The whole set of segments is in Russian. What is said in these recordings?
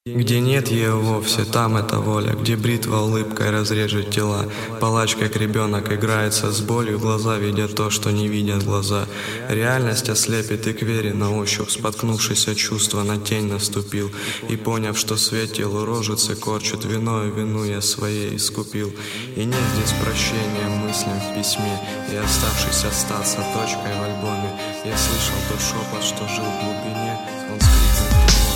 Где нет ее вовсе, там эта воля, где бритва улыбкой разрежет тела. Палач, как ребенок, играется с болью, глаза видят то, что не видят глаза. Реальность ослепит и к вере на ощупь, споткнувшись от чувства, на тень наступил. И поняв, что свет телу рожицы корчит, виною вину я своей искупил. И нет здесь прощения мыслям в письме, и оставшись остаться точкой в альбоме. Я слышал тот шепот, что жил в глубине, он скрипнул.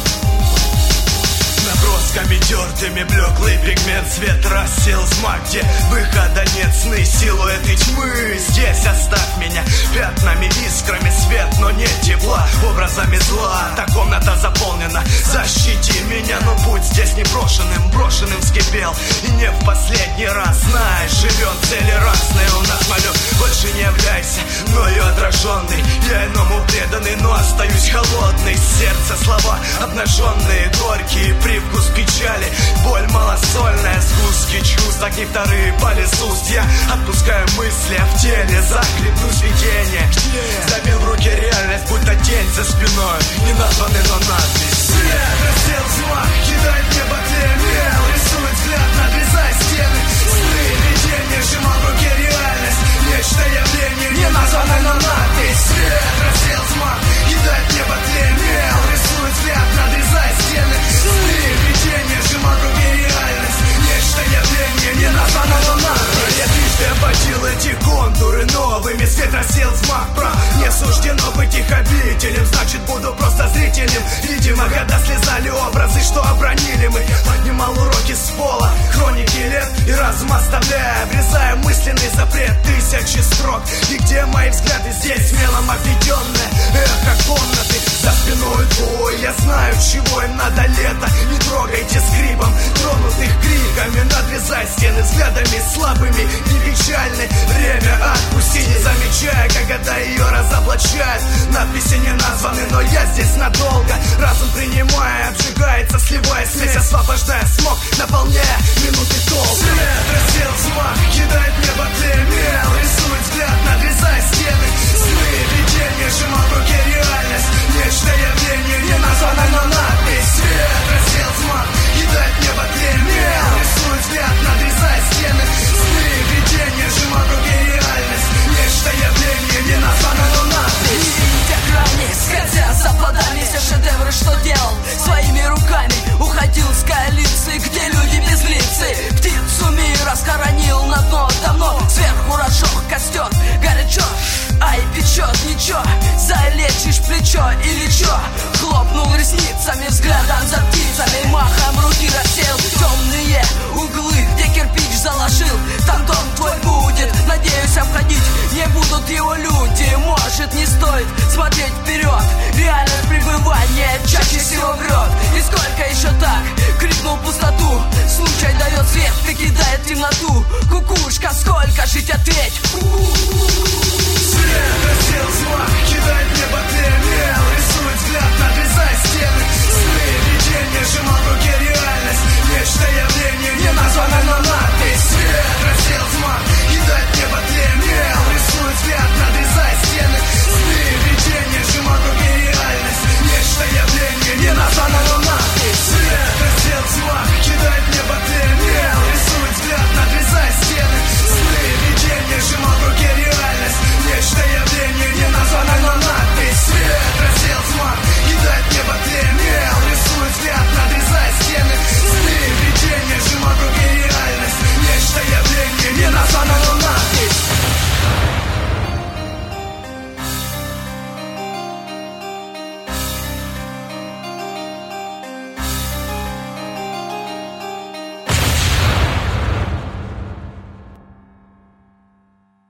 Набросками тертыми блеклый пигмент, свет рассел смак, где выхода нет, сны, силуэты тьмы. Здесь оставь меня пятнами, искрами свет, но нет тепла, образами зла. Та комната заполнена, защити меня, но путь здесь не брошенным, брошенным вскипел. И не в последний раз, знаешь, живет цели разные у нас, молю, больше не являйся мною отраженный. Я иному преданный, но остаюсь холодный. Сердце слова обнаженные, горькие, привкус печали, боль малосольная, сгустки чувств, как нектары полисуст. Я отпускаю мысли, а в теле захлебнусь видение. Забил в руки реальность, будто тень за спиной, не названный, но надпись. Свет рассел взмах, кидает небо клемел, рисует взгляд, надрезая стены. Сны, видение, сжимал в руке реальность, нечто явление, не названное, но надпись. Свет рассел взмах, кидает небо клемел, рисует взгляд, надрезая стены. Сны, видение, сжимал в руке реальность, нечто явление, не названное, но надпись. Я трижды ободил эти контуры новыми, свет рассел взмах прав. Не суждено быть их обителем, значит буду просто зрителем. Видимо, года слезали образы, что обронили мы. Поднимал уроки с пола, хроники лет и разум оставляя, обрезая мысленный запрет тысячи строк. И где мои взгляды, здесь смелом обведенные эхо комнаты. За спиной бой, я знаю, чего им надо лето. Не трогайте скрипом тронутых криками, надрезай стены взглядами слабыми, не печальны. Время отпусти, не замечая, как года ее разоблачают. Надписи не названы, но я здесь надолго. Разум принимая, обжигается, сливая смесь, освобождая смог, наполняя минуты толка. Свет рассел взмах, кидает небо клемел, рисует взгляд, надрезая стены. Сны, видение, сжимал в руке реальность, нечто явление, не названное, но надпись. Свет рассел взмах, кидает небо клемел, рисует взгляд, надрезая стены. Сны, видение, сжимал в руке реальность, нечто явление, не названное, но надпись. Видя грани, скользя за плодами, все шедевры, что делал своими руками. Уходил с коалиции, где люди безлицы. Птицу мира схоронил на дно давно. Сверху рожок, костер, горячо, ай, печет, ничего. Залечишь плечо или чё? Хлопнул ресницами, взглядом за птицами. Махом руки рассел темные углы, где кирпич заложил. Там дом твой будет, надеюсь, обходить не будут его люди. Может, не стоит смотреть вперед, реальное пребывание чаще всего врет. И сколько еще так? Крикнул пустоту. Случай дает свет, ты кидает темноту. Кукушка, сколько жить, ответь.